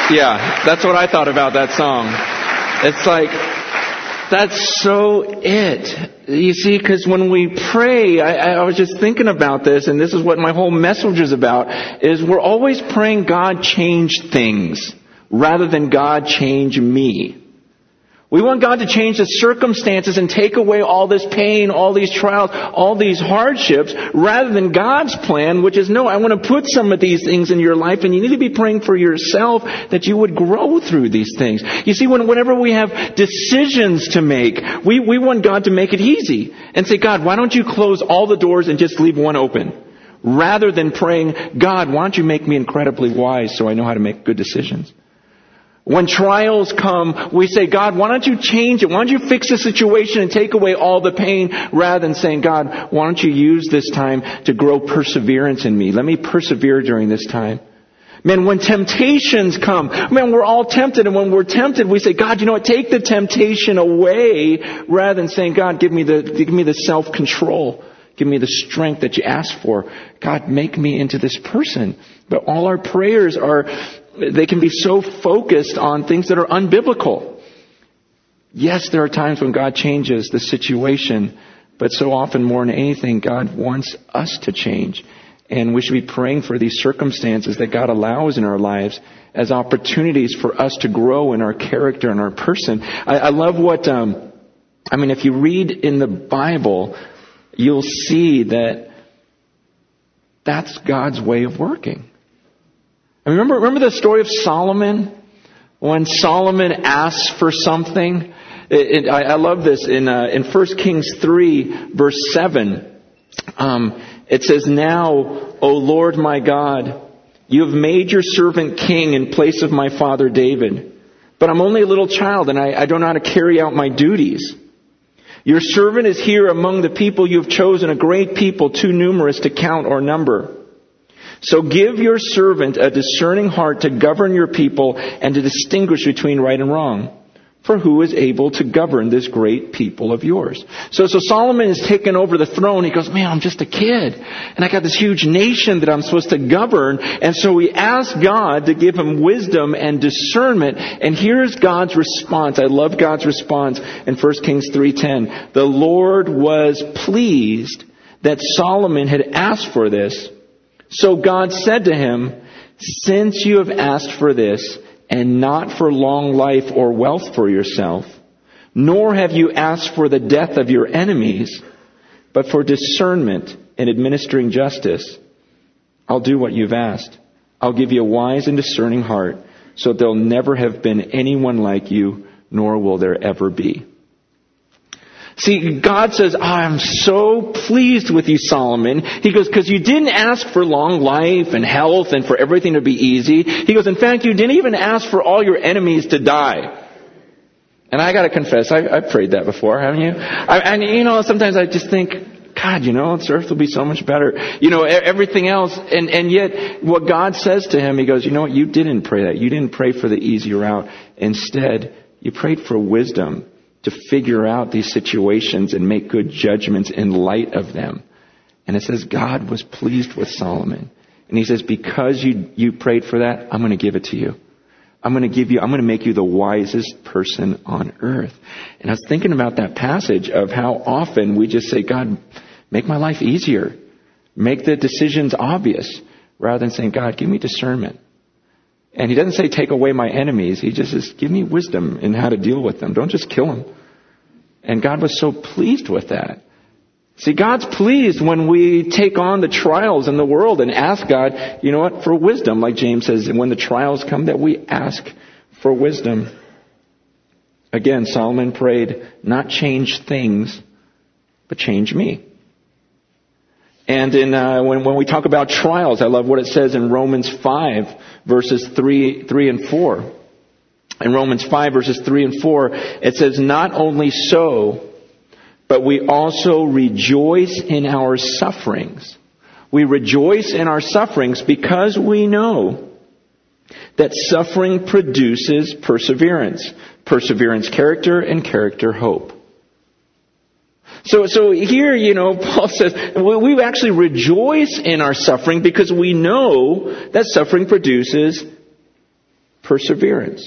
Yeah, that's what I thought about that song. It's like, that's so it. You see, because when we pray, I was just thinking about this, and this is what my whole message is about, is we're always praying God change things rather than God change me. We want God to change the circumstances and take away all this pain, all these trials, all these hardships, rather than God's plan, which is, no, I want to put some of these things in your life, and you need to be praying for yourself that you would grow through these things. You see, whenever we have decisions to make, we want God to make it easy and say, God, why don't you close all the doors and just leave one open? Rather than praying, God, why don't you make me incredibly wise so I know how to make good decisions? When trials come, we say, God, why don't you change it? Why don't you fix the situation and take away all the pain, rather than saying, God, why don't you use this time to grow perseverance in me? Let me persevere during this time. Man, when temptations come, man, we're all tempted, and when we're tempted, we say, God, you know what? Take the temptation away, rather than saying, God, give me the self-control. Give me the strength that you asked for. God, make me into this person. But all our prayers they can be so focused on things that are unbiblical. Yes, there are times when God changes the situation, but so often more than anything, God wants us to change. And we should be praying for these circumstances that God allows in our lives as opportunities for us to grow in our character and our person. I love what, if you read in the Bible, you'll see that that's God's way of working. Remember the story of Solomon? When Solomon asks for something? I love this. In 1 Kings 3, verse 7, it says, Now, O Lord my God, you have made your servant king in place of my father David. But I'm only a little child, and I don't know how to carry out my duties. Your servant is here among the people you have chosen, a great people, too numerous to count or number. So give your servant a discerning heart to govern your people and to distinguish between right and wrong. For who is able to govern this great people of yours? So Solomon is taken over the throne. He goes, man, I'm just a kid. And I got this huge nation that I'm supposed to govern. And so he asks God to give him wisdom and discernment. And here's God's response. I love God's response in 1 Kings 3:10. The Lord was pleased that Solomon had asked for this. So God said to him, since you have asked for this, and not for long life or wealth for yourself, nor have you asked for the death of your enemies, but for discernment in administering justice, I'll do what you've asked. I'll give you a wise and discerning heart, so that there'll never have been anyone like you, nor will there ever be. See, God says, I'm so pleased with you, Solomon. He goes, because you didn't ask for long life and health and for everything to be easy. He goes, in fact, you didn't even ask for all your enemies to die. And I got to confess, I've prayed that before, haven't you? Sometimes I just think, God, this earth will be so much better. Everything else. And yet, what God says to him, he goes, you know what? You didn't pray that. You didn't pray for the easy route. Instead, you prayed for wisdom to figure out these situations and make good judgments in light of them. And it says God was pleased with Solomon. And he says, because you prayed for that, I'm going to give it to you. I'm going to make you the wisest person on earth. And I was thinking about that passage of how often we just say, God, make my life easier. Make the decisions obvious. Rather than saying, God, give me discernment. And he doesn't say, take away my enemies. He just says, give me wisdom in how to deal with them. Don't just kill them. And God was so pleased with that. See, God's pleased when we take on the trials in the world and ask God, for wisdom. Like James says, when the trials come, that we ask for wisdom. Again, Solomon prayed, not change things, but change me. And when we talk about trials, I love what it says in Romans 5, verses 3 and 4. In Romans 5, verses 3 and 4, it says, not only so, but we also rejoice in our sufferings. We rejoice in our sufferings because we know that suffering produces perseverance. Perseverance, character, and character, hope. So here, Paul says, we actually rejoice in our suffering because we know that suffering produces perseverance.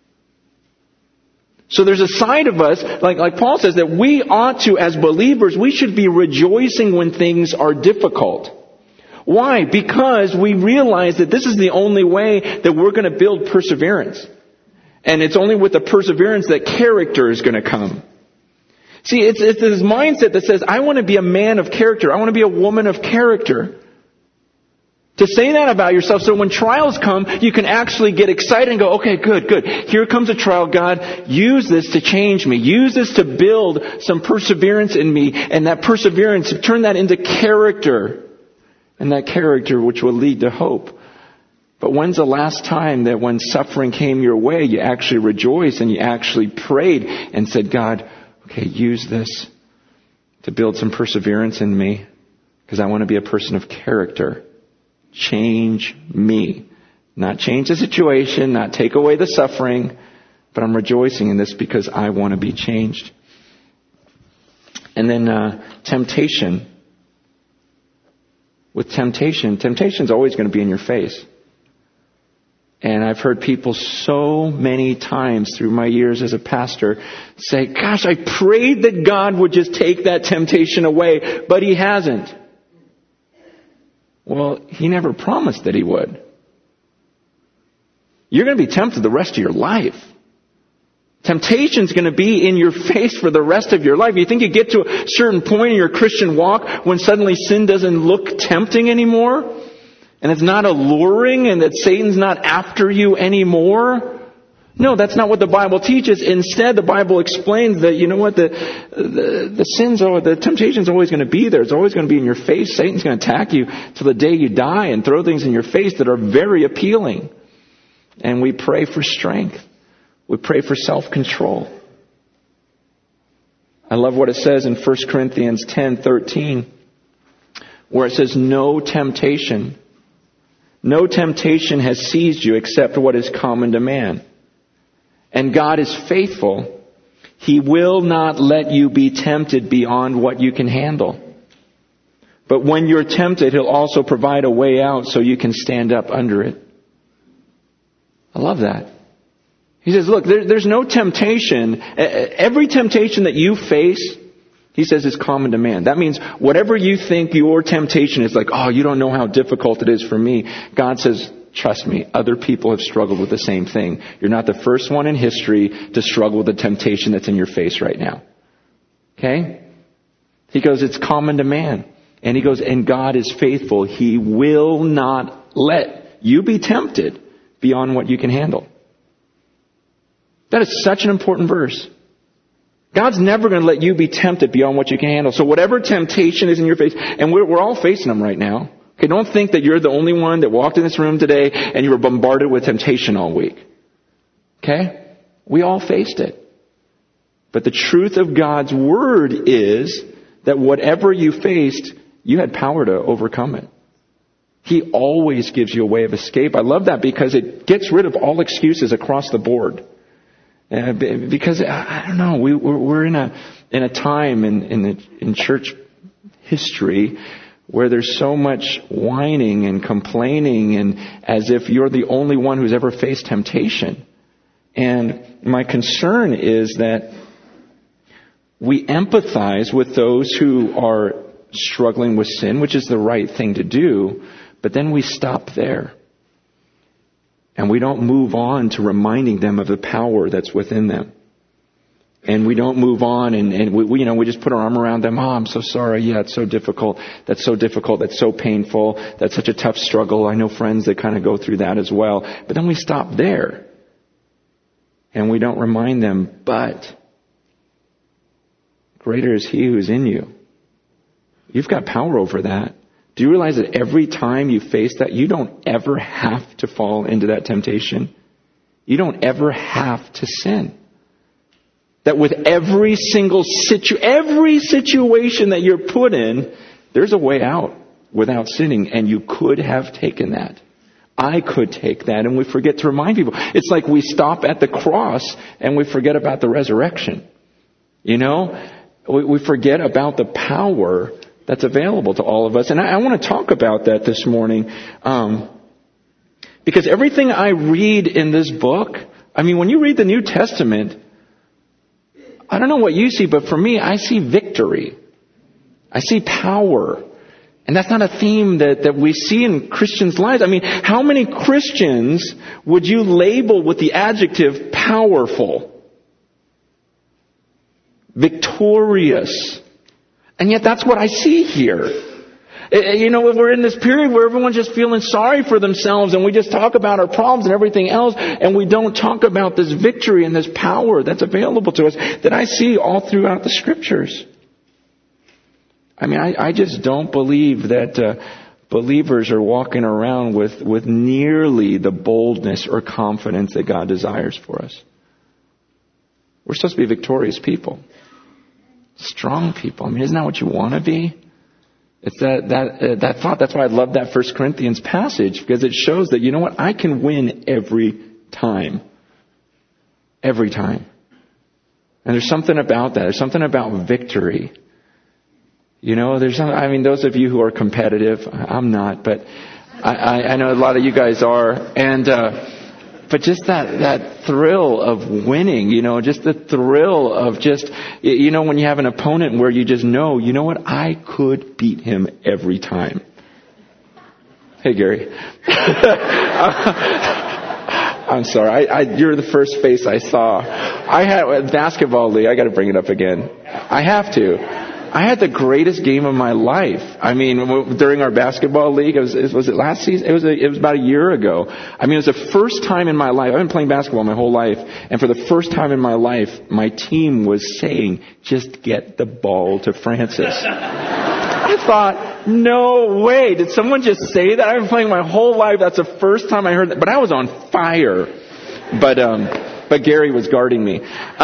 So there's a side of us, like Paul says, that we ought to, as believers, we should be rejoicing when things are difficult. Why? Because we realize that this is the only way that we're going to build perseverance. And it's only with the perseverance that character is going to come. See, it's this mindset that says, I want to be a man of character. I want to be a woman of character. To say that about yourself, so when trials come, you can actually get excited and go, okay, good. Here comes a trial. God, use this to change me. Use this to build some perseverance in me. And that perseverance, turn that into character. And that character which will lead to hope. But when's the last time that when suffering came your way, you actually rejoiced and you actually prayed and said, God, okay, use this to build some perseverance in me. Because I want to be a person of character. Change me. Not change the situation, not take away the suffering, but I'm rejoicing in this because I want to be changed. And then temptation. With temptation's always going to be in your face. And I've heard people so many times through my years as a pastor say, gosh, I prayed that God would just take that temptation away, but He hasn't. Well, He never promised that He would. You're going to be tempted the rest of your life. Temptation's going to be in your face for the rest of your life. You think you get to a certain point in your Christian walk when suddenly sin doesn't look tempting anymore? And it's not alluring and that Satan's not after you anymore? No, that's not what the Bible teaches. Instead, the Bible explains that, you know what, the temptation's always going to be there. It's always going to be in your face. Satan's going to attack you till the day you die and throw things in your face that are very appealing. And we pray for strength. We pray for self-control. I love what it says in 1 Corinthians 10:13, where it says, no temptation has seized you except what is common to man. And God is faithful. He will not let you be tempted beyond what you can handle. But when you're tempted, He'll also provide a way out so you can stand up under it. I love that. He says, look, there's no temptation. Every temptation that you face, He says, is common to man. That means whatever you think your temptation is, like, oh, you don't know how difficult it is for me. God says, trust me, other people have struggled with the same thing. You're not the first one in history to struggle with the temptation that's in your face right now. Okay? He goes, it's common to man. And He goes, and God is faithful. He will not let you be tempted beyond what you can handle. That is such an important verse. God's never going to let you be tempted beyond what you can handle. So whatever temptation is in your face, and we're all facing them right now. Okay, don't think that you're the only one that walked in this room today and you were bombarded with temptation all week. Okay? We all faced it. But the truth of God's Word is that whatever you faced, you had power to overcome it. He always gives you a way of escape. I love that because it gets rid of all excuses across the board. Because I don't know, we're in a time in church history where there's so much whining and complaining, and as if you're the only one who's ever faced temptation. And my concern is that we empathize with those who are struggling with sin, which is the right thing to do, but then we stop there. And we don't move on to reminding them of the power that's within them. And we don't move on and we just put our arm around them. Oh, I'm so sorry. Yeah, it's so difficult. That's so difficult. That's so painful. That's such a tough struggle. I know friends that kind of go through that as well. But then we stop there. And we don't remind them, but greater is He who's in you. You've got power over that. Do you realize that every time you face that, you don't ever have to fall into that temptation? You don't ever have to sin. That with every single situation that you're put in, there's a way out without sinning, and you could have taken that. I could take that, and we forget to remind people. It's like we stop at the cross and we forget about the resurrection. You know, we forget about the power that's available to all of us. And I want to talk about that this morning. Because everything I read in this book, I mean, when you read the New Testament, I don't know what you see, but for me, I see victory. I see power. And that's not a theme that we see in Christians' lives. I mean, how many Christians would you label with the adjective powerful? Victorious. And yet that's what I see here. You know, we're in this period where everyone's just feeling sorry for themselves and we just talk about our problems and everything else, and we don't talk about this victory and this power that's available to us that I see all throughout the Scriptures. I mean, I just don't believe that believers are walking around with nearly the boldness or confidence that God desires for us. We're supposed to be victorious people. Strong people. I mean, isn't that what you want to be? It's that thought. That's why I love that 1 Corinthians passage, because it shows that, you know what, I can win every time. Every time. And there's something about that. There's something about victory. You know, those of you who are competitive, I'm not, but I know a lot of you guys are. And, but just that thrill of winning, you know, just the thrill of just, you know, when you have an opponent where you just know, you know what, I could beat him every time. Hey, Gary. I'm sorry. You're the first face I saw. I had a basketball league. I got to bring it up again. I have to. I had the greatest game of my life. I mean, during our basketball league, was it last season? It was about a year ago. I mean, it was the first time in my life. I've been playing basketball my whole life. And for the first time in my life, my team was saying, just get the ball to Francis. I thought, no way. Did someone just say that? I've been playing my whole life. That's the first time I heard that. But I was on fire. But Gary was guarding me.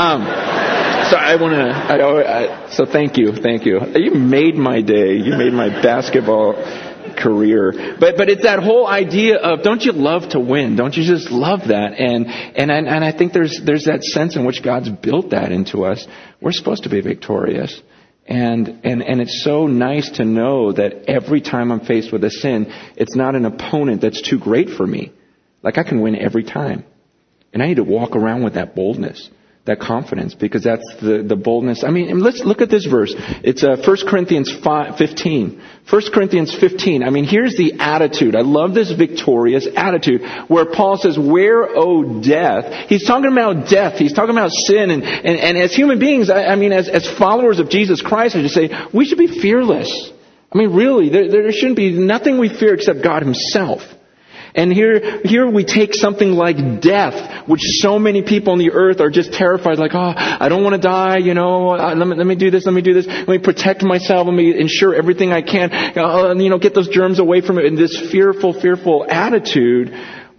So thank you. You made my day. You made my basketball career. But it's that whole idea of, don't you love to win? Don't you just love that? And I think there's that sense in which God's built that into us. We're supposed to be victorious. And it's so nice to know that every time I'm faced with a sin, it's not an opponent that's too great for me. Like, I can win every time. And I need to walk around with that boldness, that confidence, because that's the boldness. I mean, let's look at this verse. It's 1 Corinthians 15. 1 Corinthians 15. I mean, here's the attitude. I love this victorious attitude where Paul says, where, O death? He's talking about death. He's talking about sin. And as human beings, I mean, as followers of Jesus Christ, I just say, we should be fearless. I mean, really, there shouldn't be nothing we fear except God Himself. And here we take something like death, which so many people on the earth are just terrified, like, oh, I don't want to die, you know, let me do this, let me protect myself, let me ensure everything I can, get those germs away from it, in this fearful attitude.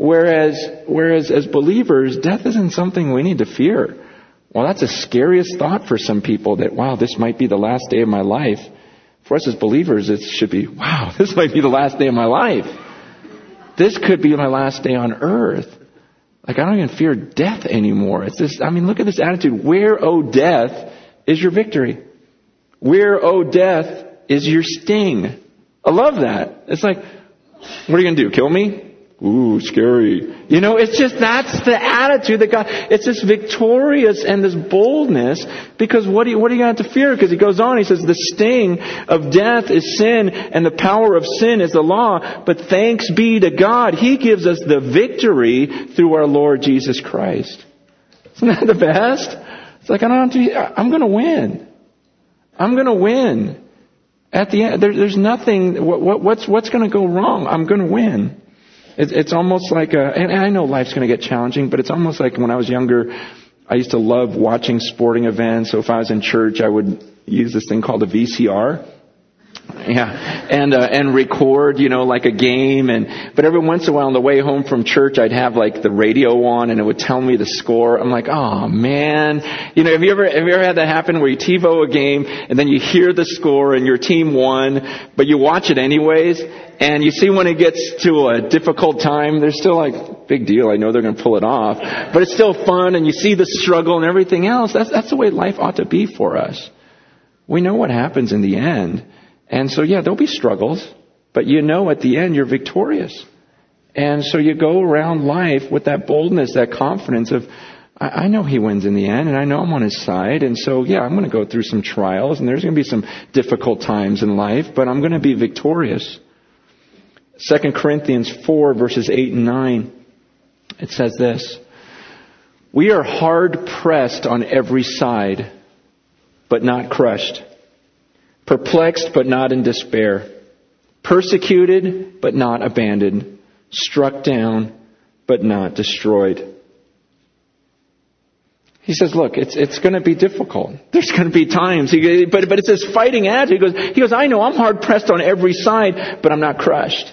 Whereas as believers, death isn't something we need to fear. Well, that's the scariest thought for some people, that, wow, this might be the last day of my life. For us as believers, it should be, wow, this might be the last day of my life. This could be my last day on earth. Like, I don't even fear death anymore. It's this, I mean, look at this attitude. Where, O death, is your victory? Where, O death, is your sting? I love that. It's like, what are you going to do? Kill me? Ooh, scary. You know, it's just, that's the attitude that God, it's this victorious and this boldness, because what do you have to fear? Because he goes on, he says, the sting of death is sin, and the power of sin is the law, but thanks be to God, He gives us the victory through our Lord Jesus Christ. Isn't that the best? It's like, I'm going to win. I'm going to win. At the end, there's nothing, what's going to go wrong? I'm going to win. It's almost like and I know life's going to get challenging, but it's almost like when I was younger, I used to love watching sporting events. So if I was in church, I would use this thing called a VCR. Yeah. And record, like a game. But every once in a while on the way home from church, I'd have like the radio on and it would tell me the score. I'm like, oh man. Have you ever had that happen where you TiVo a game and then you hear the score and your team won, but you watch it anyways? And you see when it gets to a difficult time, there's still like, big deal. I know they're going to pull it off, but it's still fun and you see the struggle and everything else. That's the way life ought to be for us. We know what happens in the end. And so, yeah, there'll be struggles, but at the end you're victorious. And so you go around life with that boldness, that confidence of, I know He wins in the end, and I know I'm on His side. And so, yeah, I'm going to go through some trials, and there's going to be some difficult times in life, but I'm going to be victorious. 2 Corinthians 4, verses 8 and 9, it says this: "We are hard pressed on every side, but not crushed. Perplexed, but not in despair. Persecuted, but not abandoned. Struck down, but not destroyed." He says, look, it's going to be difficult. There's going to be times. But it's this fighting attitude. He goes, I know I'm hard pressed on every side, but I'm not crushed.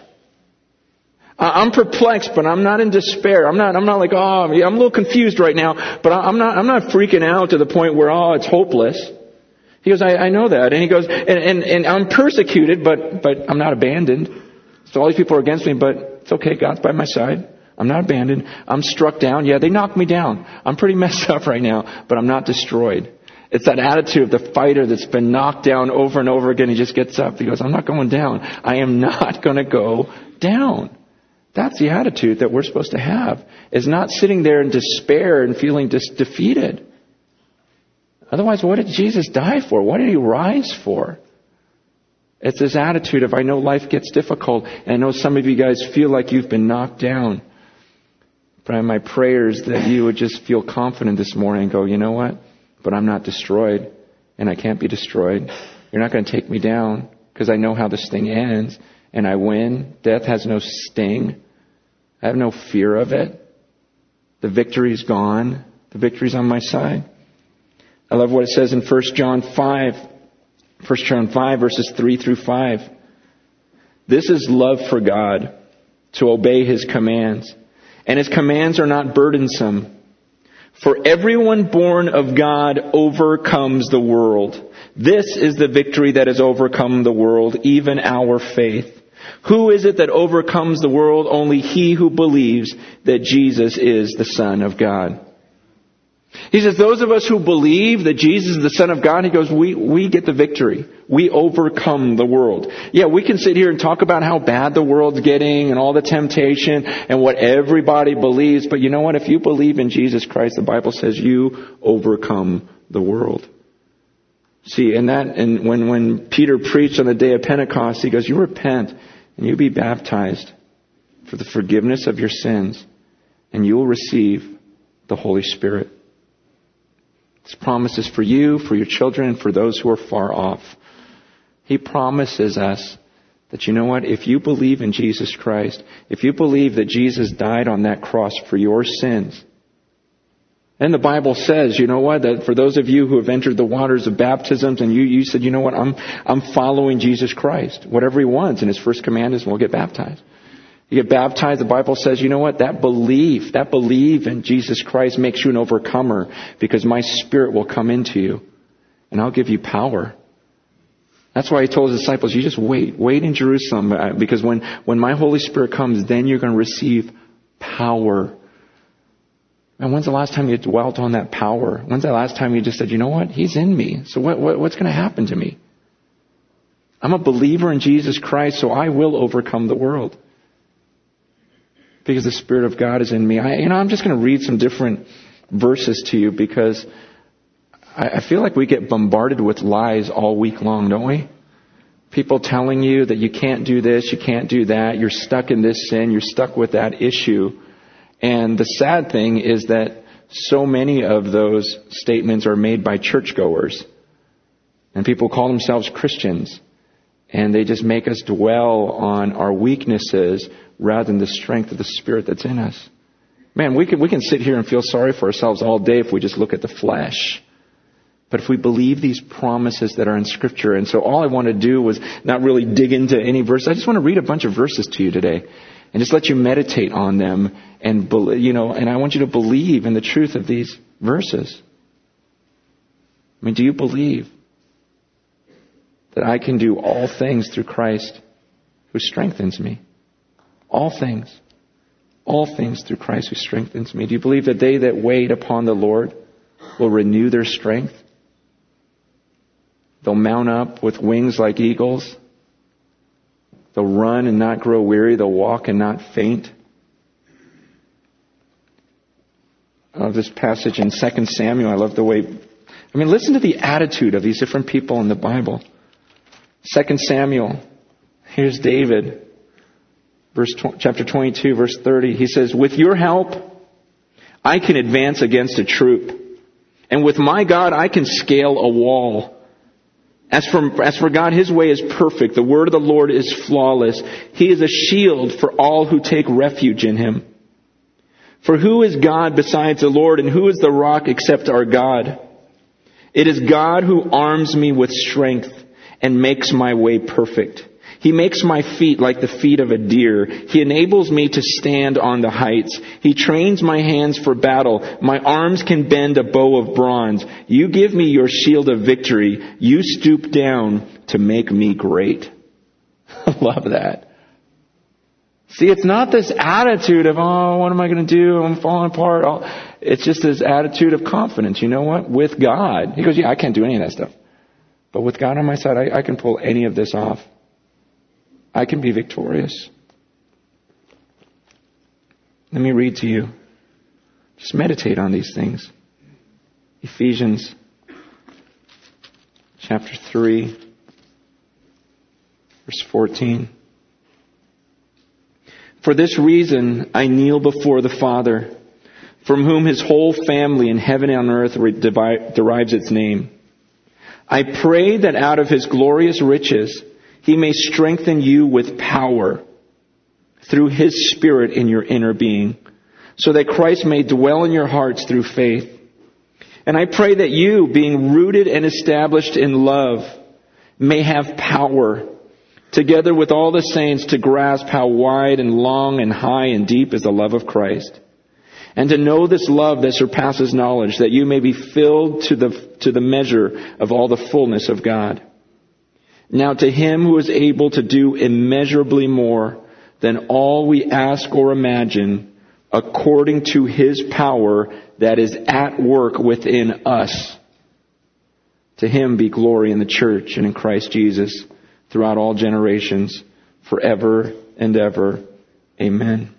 I'm perplexed, but I'm not in despair. I'm not like, I'm a little confused right now, but I'm not freaking out to the point where, it's hopeless. He goes, I know that. And he goes, and I'm persecuted, but I'm not abandoned. So all these people are against me, but it's okay. God's by my side. I'm not abandoned. I'm struck down. Yeah, they knocked me down. I'm pretty messed up right now, but I'm not destroyed. It's that attitude of the fighter that's been knocked down over and over again. He just gets up. He goes, I'm not going down. I am not going to go down. That's the attitude that we're supposed to have, is not sitting there in despair and feeling defeated. Otherwise, what did Jesus die for? What did He rise for? It's this attitude of, I know life gets difficult, and I know some of you guys feel like you've been knocked down. But my prayer is that you would just feel confident this morning and go, you know what? But I'm not destroyed, and I can't be destroyed. You're not going to take me down, because I know how this thing ends, and I win. Death has no sting. I have no fear of it. The victory's gone. The victory's on my side. I love what it says in 1 John 5. 1 John 5, verses 3 through 5. This is love for God, to obey His commands. And His commands are not burdensome. For everyone born of God overcomes the world. This is the victory that has overcome the world, even our faith. Who is it that overcomes the world? Only he who believes that Jesus is the Son of God. He says, those of us who believe that Jesus is the Son of God, he goes, we get the victory. We overcome the world. Yeah, we can sit here and talk about how bad the world's getting and all the temptation and what everybody believes. But you know what? If you believe in Jesus Christ, the Bible says you overcome the world. See, and when Peter preached on the day of Pentecost, he goes, you repent and you be baptized for the forgiveness of your sins, and you will receive the Holy Spirit. This promise is for you, for your children, and for those who are far off. He promises us that, you know what, if you believe in Jesus Christ, if you believe that Jesus died on that cross for your sins, and the Bible says, you know what, that for those of you who have entered the waters of baptisms and you said, you know what, I'm following Jesus Christ. Whatever He wants, and His first command is we'll get baptized. You get baptized, the Bible says, you know what, that belief in Jesus Christ makes you an overcomer, because my Spirit will come into you and I'll give you power. That's why He told His disciples, you just wait in Jerusalem, because when my Holy Spirit comes, then you're going to receive power. And when's the last time you dwelt on that power? When's the last time you just said, you know what, He's in me, so what's going to happen to me? I'm a believer in Jesus Christ, so I will overcome the world, because the Spirit of God is in me. I'm just going to read some different verses to you, because I feel like we get bombarded with lies all week long, don't we? People telling you that you can't do this, you can't do that, you're stuck in this sin, you're stuck with that issue. And the sad thing is that so many of those statements are made by churchgoers. And people call themselves Christians. And they just make us dwell on our weaknesses rather than the strength of the Spirit that's in us. Man, we can sit here and feel sorry for ourselves all day if we just look at the flesh. But if we believe these promises that are in Scripture, and so all I want to do was not really dig into any verse. I just want to read a bunch of verses to you today and just let you meditate on them, and and I want you to believe in the truth of these verses. I mean, do you believe that I can do all things through Christ who strengthens me? All things. All things through Christ who strengthens me. Do you believe that they that wait upon the Lord will renew their strength? They'll mount up with wings like eagles. They'll run and not grow weary. They'll walk and not faint. I love this passage in 2 Samuel. I love the way, listen to the attitude of these different people in the Bible. 2 Samuel, here's David, chapter 22, verse 30. He says, with your help, I can advance against a troop. And with my God, I can scale a wall. As for God, His way is perfect. The word of the Lord is flawless. He is a shield for all who take refuge in Him. For who is God besides the Lord, and who is the rock except our God? It is God who arms me with strength and makes my way perfect. He makes my feet like the feet of a deer. He enables me to stand on the heights. He trains my hands for battle. My arms can bend a bow of bronze. You give me your shield of victory. You stoop down to make me great. I love that. See, it's not this attitude of, oh, what am I going to do? I'm falling apart. It's just this attitude of confidence. You know what? With God. He goes, yeah, I can't do any of that stuff. But with God on my side, I can pull any of this off. I can be victorious. Let me read to you. Just meditate on these things. Ephesians chapter 3, verse 14. For this reason I kneel before the Father, from whom His whole family in heaven and on earth derives its name. I pray that out of His glorious riches He may strengthen you with power through His Spirit in your inner being, so that Christ may dwell in your hearts through faith. And I pray that you, being rooted and established in love, may have power, together with all the saints, to grasp how wide and long and high and deep is the love of Christ, and to know this love that surpasses knowledge, that you may be filled to the measure of all the fullness of God. Now to Him who is able to do immeasurably more than all we ask or imagine, according to His power that is at work within us, to Him be glory in the church and in Christ Jesus throughout all generations, forever and ever. Amen.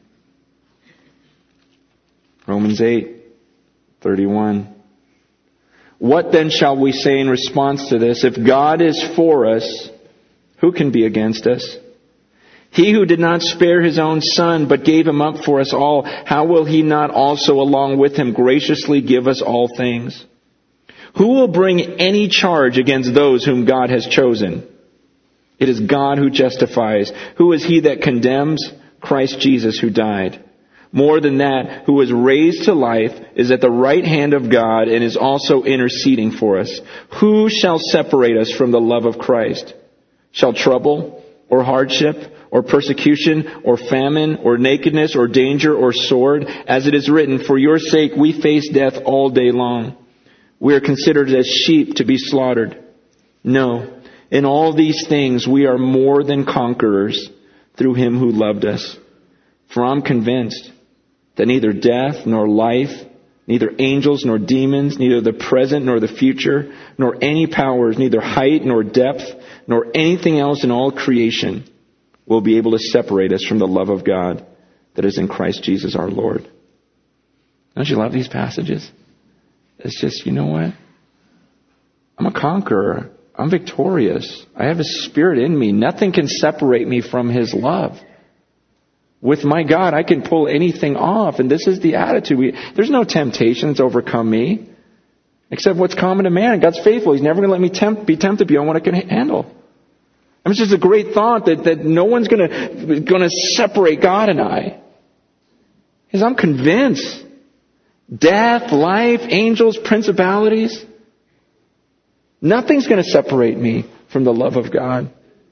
Romans 8:31. What then shall we say in response to this? If God is for us, who can be against us? He who did not spare His own Son, but gave Him up for us all, how will He not also along with Him graciously give us all things? Who will bring any charge against those whom God has chosen? It is God who justifies. Who is he that condemns? Christ Jesus, who died. More than that, who was raised to life, is at the right hand of God and is also interceding for us. Who shall separate us from the love of Christ? Shall trouble, or hardship, or persecution, or famine, or nakedness, or danger, or sword? As it is written, for your sake we face death all day long. We are considered as sheep to be slaughtered. No, in all these things we are more than conquerors through Him who loved us. For I'm convinced that neither death nor life, neither angels nor demons, neither the present nor the future, nor any powers, neither height nor depth, nor anything else in all creation will be able to separate us from the love of God that is in Christ Jesus our Lord. Don't you love these passages? It's just, you know what? I'm a conqueror. I'm victorious. I have His Spirit in me. Nothing can separate me from His love. With my God, I can pull anything off. And this is the attitude. There's no temptation that's overcome me. Except what's common to man. God's faithful. He's never going to let me be tempted beyond what I can handle. I mean, it's just a great thought that no one's going to separate God and I. Because I'm convinced. Death, life, angels, principalities. Nothing's going to separate me from the love of God.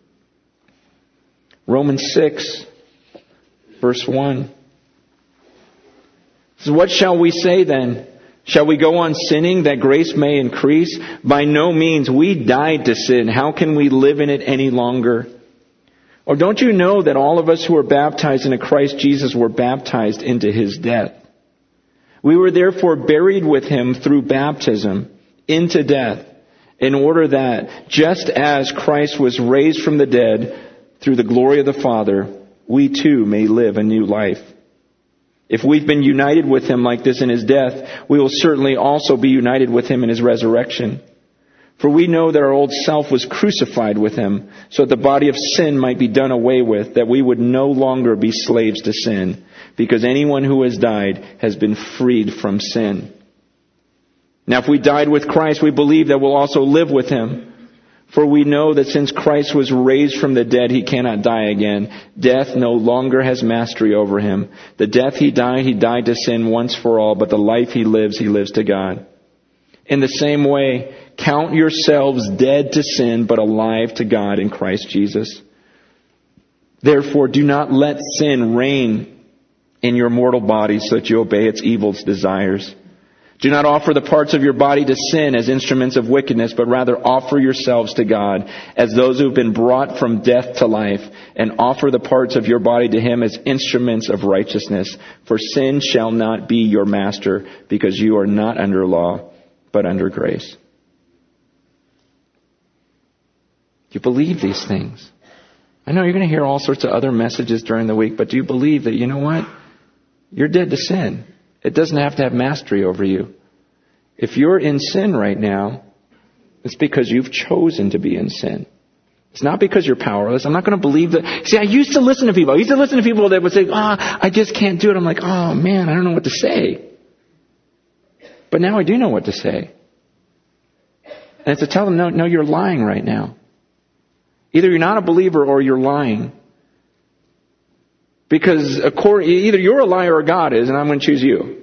Romans 6, verse 1. So what shall we say then? Shall we go on sinning that grace may increase? By no means. We died to sin. How can we live in it any longer? Or don't you know that all of us who were baptized into Christ Jesus were baptized into His death? We were therefore buried with Him through baptism into death, in order that, just as Christ was raised from the dead through the glory of the Father, we too may live a new life. If we've been united with him like this in his death, we will certainly also be united with him in his resurrection. For we know that our old self was crucified with him, so that the body of sin might be done away with, that we would no longer be slaves to sin, because anyone who has died has been freed from sin. Now if we died with Christ, we believe that we'll also live with him. For we know that since Christ was raised from the dead, he cannot die again. Death no longer has mastery over him. The death he died to sin once for all, but the life he lives to God. In the same way, count yourselves dead to sin, but alive to God in Christ Jesus. Therefore, do not let sin reign in your mortal body so that you obey its evil desires. Do not offer the parts of your body to sin as instruments of wickedness, but rather offer yourselves to God as those who have been brought from death to life, and offer the parts of your body to him as instruments of righteousness. For sin shall not be your master, because you are not under law, but under grace. Do you believe these things? I know you're going to hear all sorts of other messages during the week, but do you believe that, you know what? You're dead to sin. It doesn't have to have mastery over you. If you're in sin right now, it's because you've chosen to be in sin. It's not because you're powerless. I'm not going to believe that. See, I used to listen to people. That would say, I just can't do it. I'm like, oh man, I don't know what to say. But now I do know what to say. And it's to tell them, no, you're lying right now. Either you're not a believer or you're lying. Because either you're a liar or God is, and I'm going to choose you.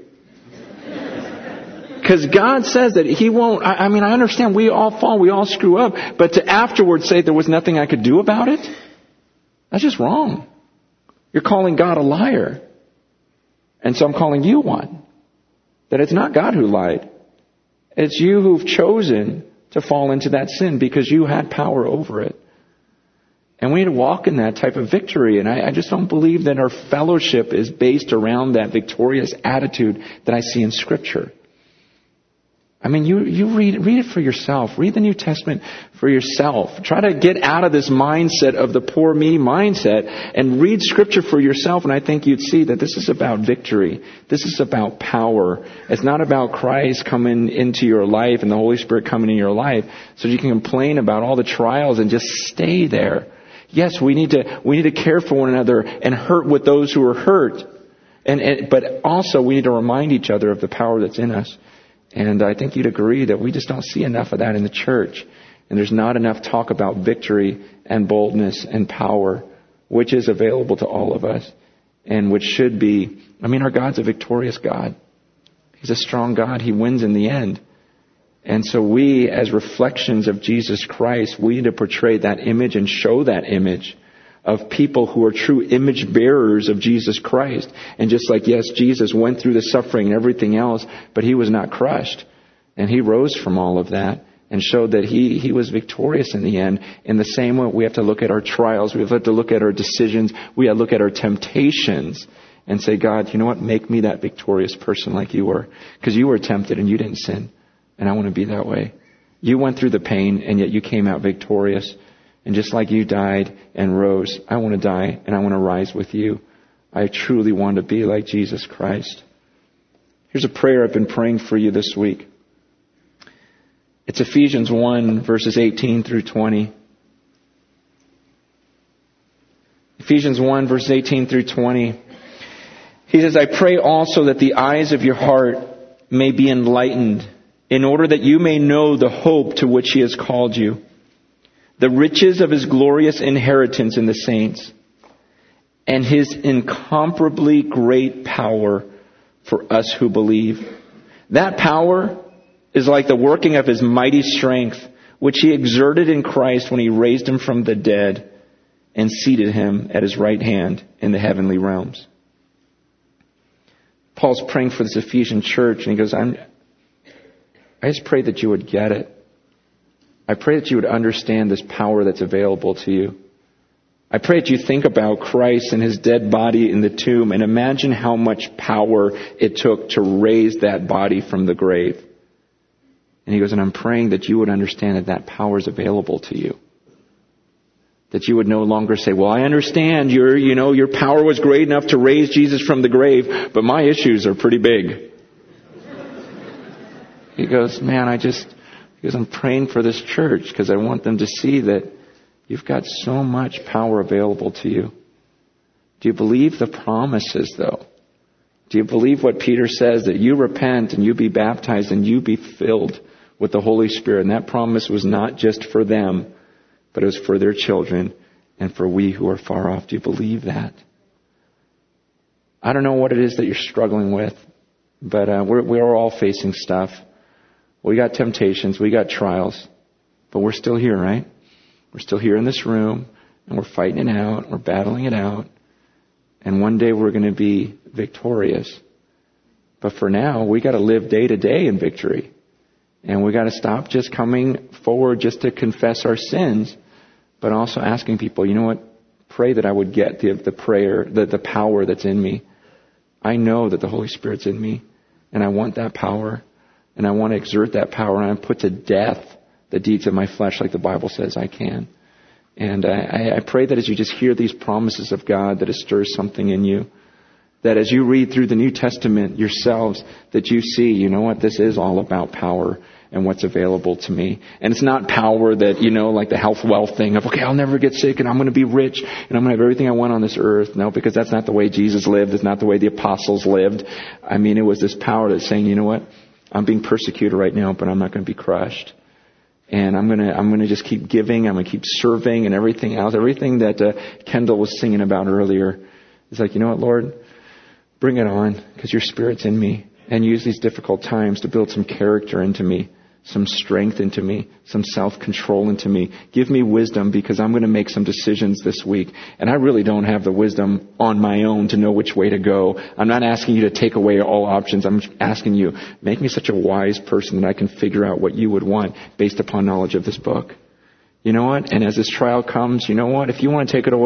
Because God says that he won't. I understand we all fall, we all screw up. But to afterwards say there was nothing I could do about it, that's just wrong. You're calling God a liar. And so I'm calling you one. That it's not God who lied. It's you who've chosen to fall into that sin because you had power over it. And we need to walk in that type of victory. And I just don't believe that our fellowship is based around that victorious attitude that I see in Scripture. I mean, you read it for yourself. Read the New Testament for yourself. Try to get out of this mindset of the poor me mindset and read Scripture for yourself. And I think you'd see that this is about victory. This is about power. It's not about Christ coming into your life and the Holy Spirit coming in your life so you can complain about all the trials and just stay there. Yes, we need to care for one another and hurt with those who are hurt. But also we need to remind each other of the power that's in us. And I think you'd agree that we just don't see enough of that in the church. And there's not enough talk about victory and boldness and power, which is available to all of us. And which should be, our God's a victorious God. He's a strong God. He wins in the end. And so we, as reflections of Jesus Christ, we need to portray that image and show that image of people who are true image bearers of Jesus Christ. And just like, yes, Jesus went through the suffering and everything else, but he was not crushed. And he rose from all of that and showed that he was victorious in the end. In the same way, we have to look at our trials. We have to look at our decisions. We have to look at our temptations and say, God, you know what? Make me that victorious person like you were. Because you were tempted and you didn't sin. And I want to be that way. You went through the pain and yet you came out victorious. And just like you died and rose, I want to die and I want to rise with you. I truly want to be like Jesus Christ. Here's a prayer I've been praying for you this week. It's Ephesians 1, verses 18 through 20. Ephesians 1, verses 18 through 20. He says, I pray also that the eyes of your heart may be enlightened, in order that you may know the hope to which he has called you, the riches of his glorious inheritance in the saints, and his incomparably great power for us who believe. That power is like the working of his mighty strength, which he exerted in Christ when he raised him from the dead and seated him at his right hand in the heavenly realms. Paul's praying for this Ephesian church, and he goes, I just pray that you would get it. I pray that you would understand this power that's available to you. I pray that you think about Christ and his dead body in the tomb and imagine how much power it took to raise that body from the grave. And he goes, and I'm praying that you would understand that that power is available to you. That you would no longer say, well, I understand your power was great enough to raise Jesus from the grave, but my issues are pretty big. He goes, man, because I'm praying for this church because I want them to see that you've got so much power available to you. Do you believe the promises, though? Do you believe what Peter says, that you repent and you be baptized and you be filled with the Holy Spirit? And that promise was not just for them, but it was for their children and for we who are far off. Do you believe that? I don't know what it is that you're struggling with, but we're all facing stuff. We got temptations, we got trials, but we're still here, right? We're still here in this room, and we're fighting it out, we're battling it out, and one day we're going to be victorious. But for now, we got to live day to day in victory. And we got to stop just coming forward just to confess our sins, but also asking people, you know what? Pray that I would get the prayer, the power that's in me. I know that the Holy Spirit's in me, and I want that power, and I want to exert that power, and I put to death the deeds of my flesh like the Bible says I can. And I pray that as you just hear these promises of God, that it stirs something in you. That as you read through the New Testament yourselves, that you see, you know what, this is all about power and what's available to me. And it's not power that, like the health wealth thing of, okay, I'll never get sick and I'm going to be rich and I'm going to have everything I want on this earth. No, because that's not the way Jesus lived. It's not the way the apostles lived. I mean, it was this power that's saying, you know what, I'm being persecuted right now, but I'm not going to be crushed. And I'm going to just keep giving. I'm going to keep serving and everything else. Everything that Kendall was singing about earlier. It's like, you know what, Lord? Bring it on, because your Spirit's in me, and use these difficult times to build some character into me, some strength into me, some self-control into me. Give me wisdom, because I'm going to make some decisions this week. And I really don't have the wisdom on my own to know which way to go. I'm not asking you to take away all options. I'm asking you, make me such a wise person that I can figure out what you would want based upon knowledge of this book. You know what? And as this trial comes, you know what? If you want to take it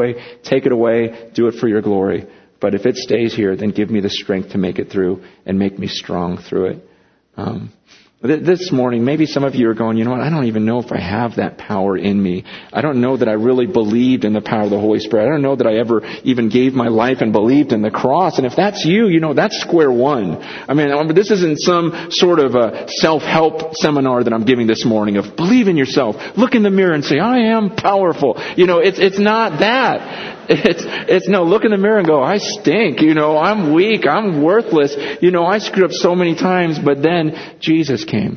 away, do it for your glory. But if it stays here, then give me the strength to make it through and make me strong through it. This morning, maybe some of you are going, you know what, I don't even know if I have that power in me. I don't know that I really believed in the power of the Holy Spirit. I don't know that I ever even gave my life and believed in the cross. And if that's you, that's square one. I mean, this isn't some sort of a self-help seminar that I'm giving this morning of believe in yourself. Look in the mirror and say, I am powerful. It's not that. It's no, look in the mirror and go, I stink. I'm weak. I'm worthless. I screwed up so many times, but then Jesus came.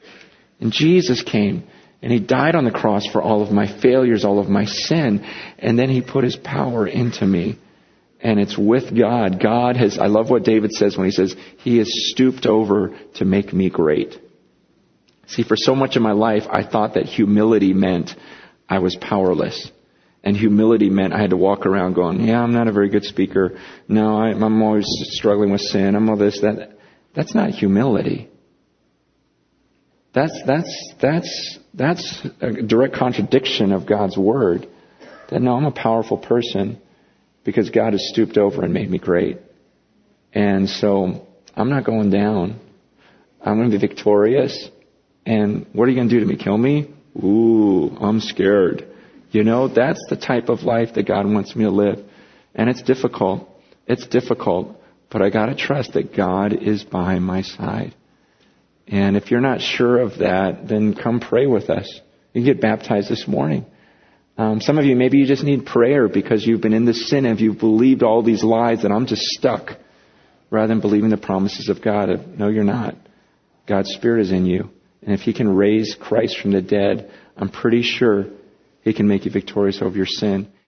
And Jesus came and He died on the cross for all of my failures, all of my sin. And then He put His power into me. And it's with God. I love what David says when he says, He has stooped over to make me great. See, for so much of my life, I thought that humility meant I was powerless. And humility meant I had to walk around going, yeah, I'm not a very good speaker. No, I'm always struggling with sin. I'm all this, that. That's not humility. That's a direct contradiction of God's word. That no, I'm a powerful person because God has stooped over and made me great. And so I'm not going down. I'm going to be victorious. And what are you going to do to me? Kill me? Ooh, I'm scared. That's the type of life that God wants me to live. And it's difficult. But I got to trust that God is by my side. And if you're not sure of that, then come pray with us. You can get baptized this morning. Some of you, maybe you just need prayer because you've been in this sin and you've believed all these lies that I'm just stuck. Rather than believing the promises of God. No, you're not. God's Spirit is in you. And if He can raise Christ from the dead, I'm pretty sure He can make you victorious over your sin.